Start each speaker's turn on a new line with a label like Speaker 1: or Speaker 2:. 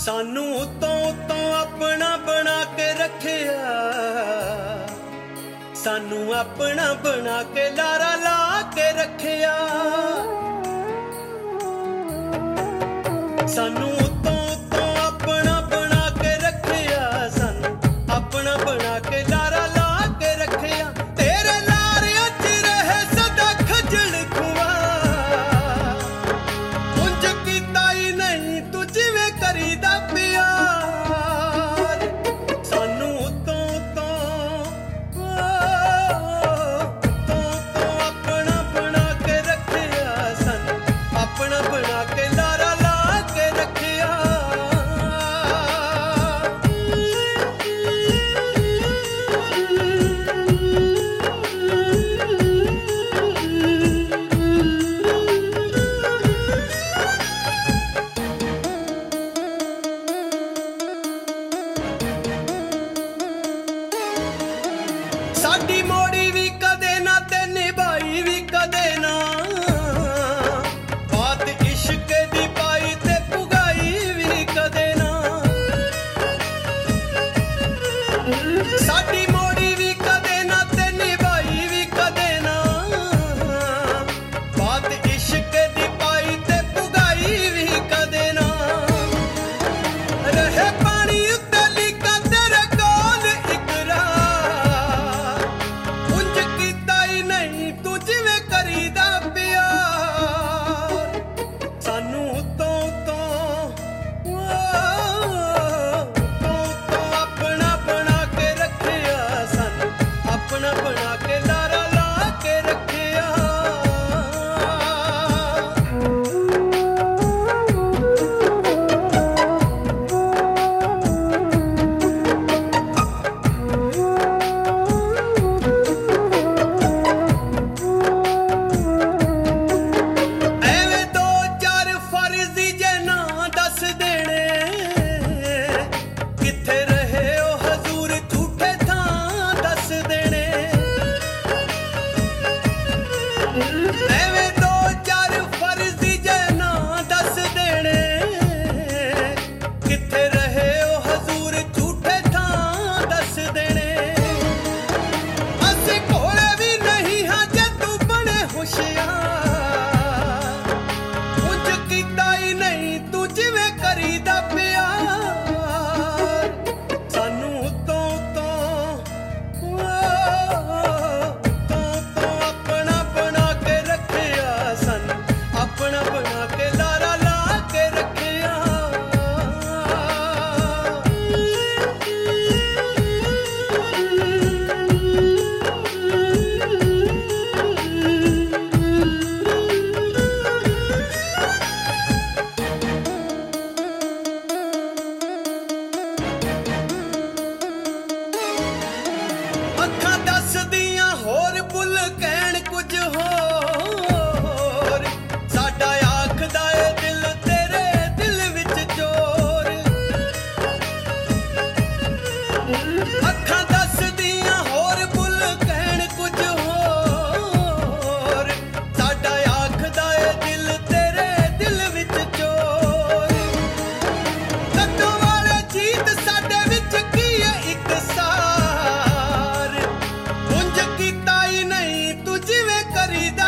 Speaker 1: सानू उतों उतों अपना बना के रखिया, सानू अपना बना के लारा ला के रखिया। सानू उतों उतों अपना बना के रखिया, सानू अपना बना के लारा ला के रखिया। तेरे लारियां च रहे सदा खजल खुआ, उंज कीता ही नहीं तू जिवें करीदा प्यार। सानू उतों उतों अपना बना के रखिया, सानू अपना बना के लारा ला के रखिया। साडी मोड़ी भी कदे ना ते निभाई भी कदे ना, बात इश्क दी पाई ते पुगाई भी कदे ना। साडी मोड़ी भी कदे ना ते निभाई भी कदे ना, बात इश्क दी पाई ते पुगाई भी कदे ना। रहे पानी उत्ते लिखा तेरे कोल इकरार, उंज कीता ही नहीं तू जिवें करीदा प्यार। सानू उतों उतों अपना बना के रखिया, सानू अपना बना के लारा ला के रखिया। ਐਵੇਂ ਦੋ ਚਾਰ ਫਰਜ਼ ਜੇ ਨਾ ਦੱਸ ਦੇਣੇ, ਕਿੱਥੇ ਰਹੇ ਉਹ ਹਜ਼ੂਰ ਝੂਠੇ ਥਾਂ ਦੱਸ ਦੇਣੇ। ਐਵੇਂ ਦੋ ਚਾਰ ਫਰਜ਼ ਜੇ ਨਾ ਦੱਸ ਦੇਣੇ, ਕਿੱਥੇ ਰਹੇ ਉਹ ਹਜ਼ੂਰ ਝੂਠੇ ਥਾਂ ਦੱਸ ਦੇਣੇ। ਅਸੀਂ ਕੋਲੇ ਵੀ ਨਹੀਂ ਹਾਂ ਜੇ ਤੂੰ ਬਣੇ ਹੁਸ਼ਿਆਰ, ਉੰਜ ਕੀਤਾ ਹੀ ਨਹੀਂ ਤੂੰ ਜਿਵੇਂ ਕਰੀਦਾ ਪਿਆਰ। ਸਾਨੂੰ ਉਤੋਂ ਉਤੋਂ ਆਪਣਾ ਬਣਾ ਕੇ ਰੱਖਿਆ, ਸਾਨੂੰ ਆਪਣਾ ਬਣਾ ਕੇ ਲਾਰਾ ਲਾ ਕੇ ਰੱਖਿਆ। ਅੱਖਾਂ ਦੱਸਦੀਆਂ ਹੋਰ, ਬੁੱਲ ਕਹਿਣ ਕੁਝ ਹੋਰ, ਸਾਡਾ ਆਖਦਾ ਏ ਦਿਲ ਤੇਰੇ ਦਿਲ ਵਿੱਚ ਚੋਰ। ਅੱਖਾਂ ਦੱਸਦੀਆਂ ਹੋਰ, ਬੁੱਲ ਕਹਿਣ ਕੁਝ ਹੋਰ, ਸਾਡਾ ਆਖਦਾ ਏ ਦਿਲ ਤੇਰੇ ਦਿਲ ਵਿੱਚ ਚੋਰ। ਕੱਦੋਂ ਵਾਲੇ ਜੀਤ ਸਾਡੇ ਵਿੱਚ ਕੀ ਏ ਇੱਕ ਸਾਰ, ਉੰਜ ਕੀਤਾ ਹੀ ਨਹੀਂ ਤੂੰ ਜਿਵੇਂ ਕਰੀਦਾ